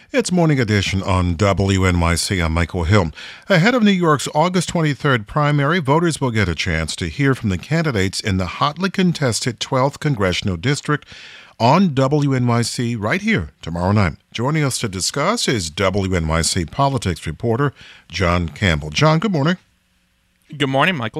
It's Morning Edition on WNYC. I'm Michael Hill. Ahead of New York's August 23rd primary, voters will get a chance to hear from the candidates in the hotly contested 12th Congressional District on WNYC right here tomorrow night. Joining us to discuss is WNYC politics reporter John Campbell. John, good morning. Good morning, Michael.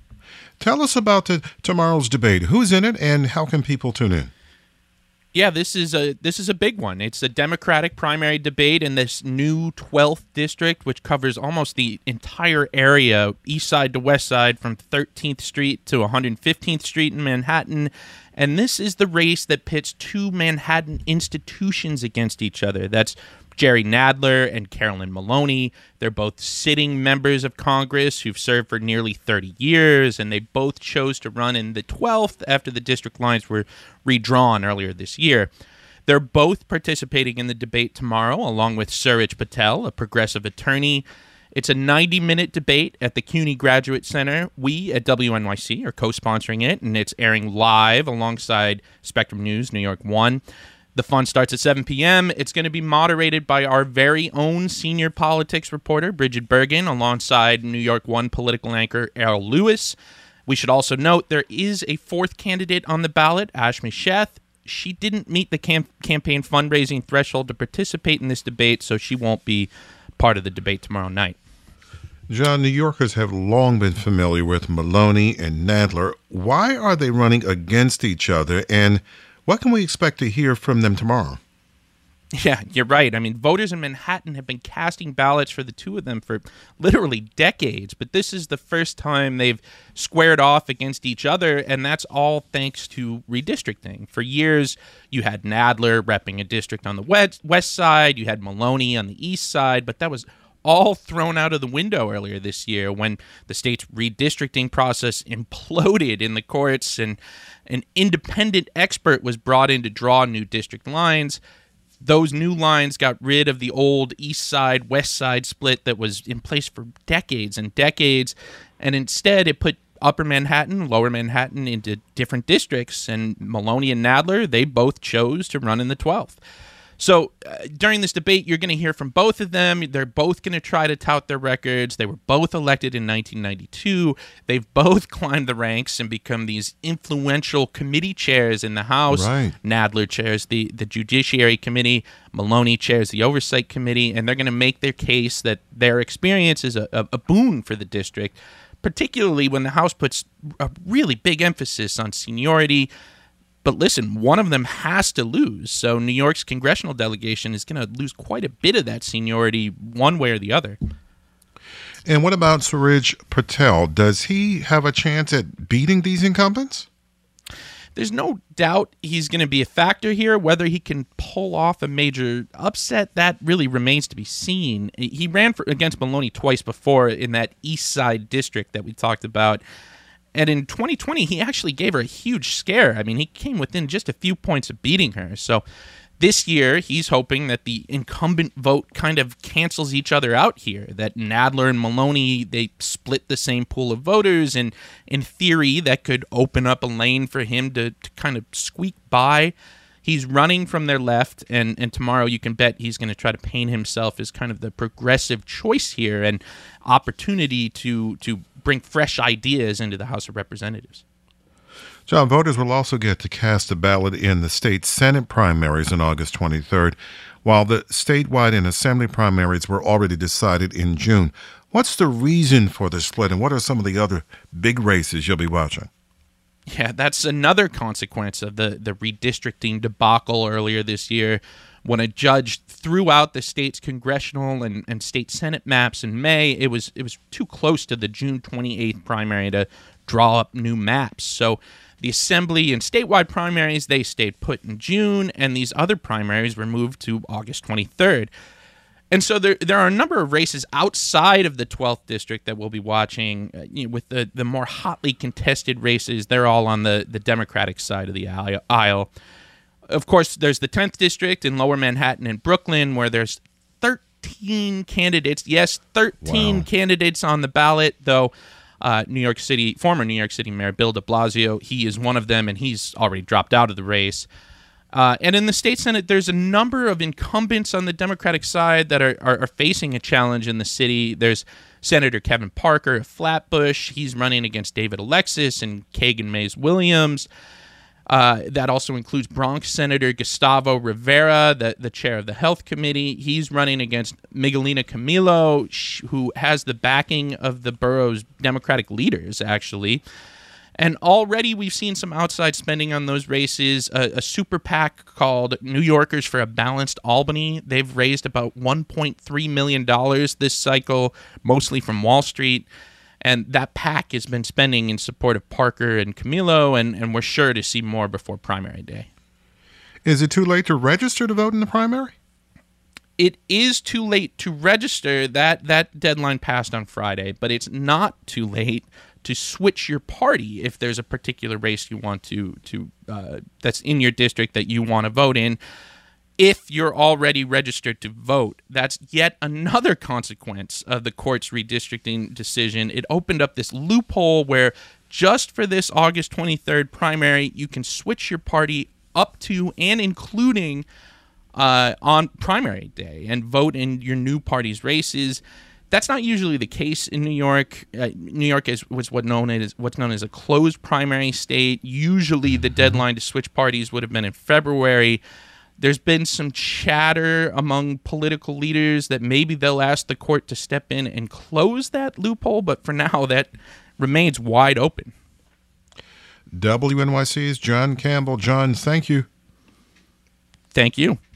Tell us about tomorrow's debate. Who's in it and how can people tune in? Yeah, this is a big one. It's a Democratic primary debate in this new 12th district, which covers almost the entire area, east side to west side, from 13th Street to 115th Street in Manhattan. And this is the race that pits two Manhattan institutions against each other. That's Jerry Nadler and Carolyn Maloney. They're both sitting members of Congress who've served for nearly 30 years, and they both chose to run in the 12th after the district lines were redrawn earlier this year. They're both participating in the debate tomorrow, along with Suraj Patel, a progressive attorney. It's a 90-minute debate at the CUNY Graduate Center. We at WNYC are co-sponsoring it, and it's airing live alongside Spectrum News, New York 1. The fun starts at 7 p.m. It's going to be moderated by our very own senior politics reporter, Bridget Bergen, alongside New York One political anchor Errol Lewis. We should also note there is a fourth candidate on the ballot, Ashmi Sheth. She didn't meet the campaign fundraising threshold to participate in this debate, so she won't be part of the debate tomorrow night. John, New Yorkers have long been familiar with Maloney and Nadler. Why are they running against each other, and what can we expect to hear from them tomorrow? Yeah, you're right. I mean, voters in Manhattan have been casting ballots for the two of them for literally decades, but this is the first time they've squared off against each other, and that's all thanks to redistricting. For years, you had Nadler repping a district on the west side, you had Maloney on the east side, but that was all thrown out of the window earlier this year when the state's redistricting process imploded in the courts and an independent expert was brought in to draw new district lines. Those new lines got rid of the old east side, west side split that was in place for decades and decades, and instead it put Upper Manhattan, Lower Manhattan into different districts, and Maloney and Nadler, they both chose to run in the 12th. So during this debate, you're going to hear from both of them. They're both going to try to tout their records. They were both elected in 1992. They've both climbed the ranks and become these influential committee chairs in the House. Right. Nadler chairs the Judiciary Committee. Maloney chairs the Oversight Committee. And they're going to make their case that their experience is a boon for the district, particularly when the House puts a really big emphasis on seniority. But listen, one of them has to lose, so New York's congressional delegation is going to lose quite a bit of that seniority one way or the other. And what about Suraj Patel? Does he have a chance at beating these incumbents? There's no doubt he's going to be a factor here. Whether he can pull off a major upset, that really remains to be seen. He ran against Maloney twice before in that east side district that we talked about. And in 2020, he actually gave her a huge scare. I mean, he came within just a few points of beating her. So this year, he's hoping that the incumbent vote kind of cancels each other out here, that Nadler and Maloney, they split the same pool of voters, and in theory, that could open up a lane for him to kind of squeak by. He's running from their left, and tomorrow you can bet he's going to try to paint himself as kind of the progressive choice here and opportunity to bring fresh ideas into the House of Representatives. John, voters will also get to cast a ballot in the state Senate primaries on August 23rd, while the statewide and assembly primaries were already decided in June. What's the reason for the split, and what are some of the other big races you'll be watching? Yeah, that's another consequence of the redistricting debacle earlier this year, when a judge threw out the state's congressional and state Senate maps in May. It was too close to the June 28th primary to draw up new maps. So the assembly and statewide primaries, they stayed put in June, and these other primaries were moved to August 23rd. And so there are a number of races outside of the 12th district that we'll be watching. With the more hotly contested races, they're all on the Democratic side of the aisle. Of course, there's the 10th district in Lower Manhattan and Brooklyn, where there's 13 candidates. Yes, 13 candidates on the ballot, though former New York City Mayor Bill de Blasio, he is one of them, and he's already dropped out of the race. And in the state Senate, there's a number of incumbents on the Democratic side that are facing a challenge in the city. There's Senator Kevin Parker of Flatbush. He's running against David Alexis and Kagan Mays Williams. That also includes Bronx Senator Gustavo Rivera, the chair of the Health Committee. He's running against Miguelina Camilo, who has the backing of the borough's Democratic leaders, actually. And already we've seen some outside spending on those races. A super PAC called New Yorkers for a Balanced Albany. They've raised about $1.3 million this cycle, mostly from Wall Street. And that PAC has been spending in support of Parker and Camilo, and we're sure to see more before primary day. Is it too late to register to vote in the primary? It is too late to register. That deadline passed on Friday, but it's not too late to switch your party if there's a particular race you want to that's in your district that you want to vote in. If you're already registered to vote, that's yet another consequence of the court's redistricting decision. It opened up this loophole where just for this August 23rd primary, you can switch your party up to and including on primary day and vote in your new party's races. That's not usually the case in New York. New York is what's known as a closed primary state. Usually the deadline to switch parties would have been in February. There's been some chatter among political leaders that maybe they'll ask the court to step in and close that loophole, but for now that remains wide open. WNYC's John Campbell. John, thank you. Thank you.